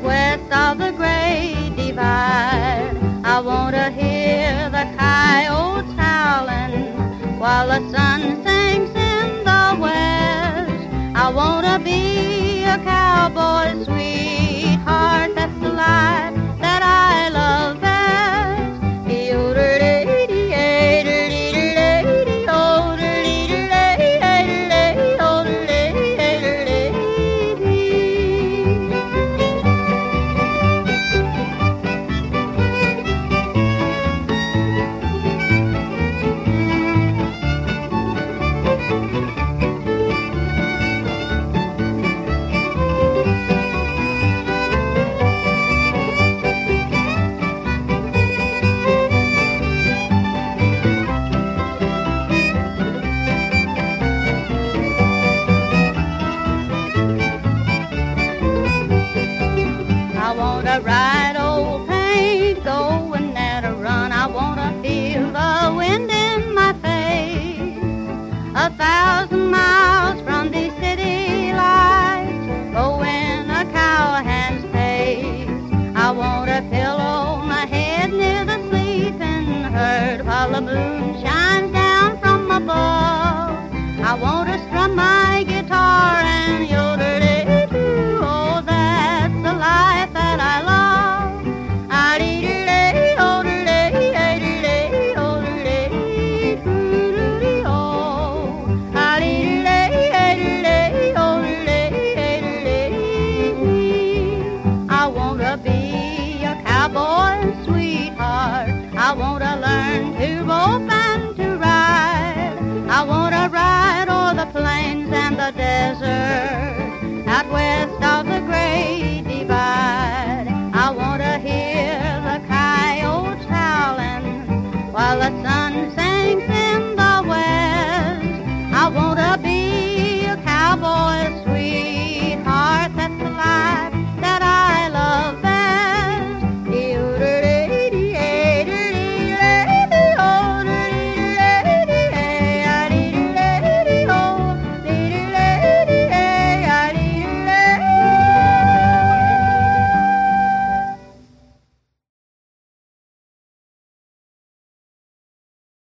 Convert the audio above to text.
west of the Great Divide. I want to hear the coyotes howling while the sun sinks in the west. I want to be a cowboy sweetheart. That's the life that I love best. I want to ride old paint going at a run. I want to feel the wind in my face. 1,000 miles from the city lights, going a cowhand's pace. I want a pillow on my head near the sleeping herd while the moon shines down from above. I want to strum my guitar and yodel-dee-doo. Oh, that's the life that I love. I want to be a cowboy sweetheart. I want to learn to rope and to ride. I want to ride o'er the plains and the desert out where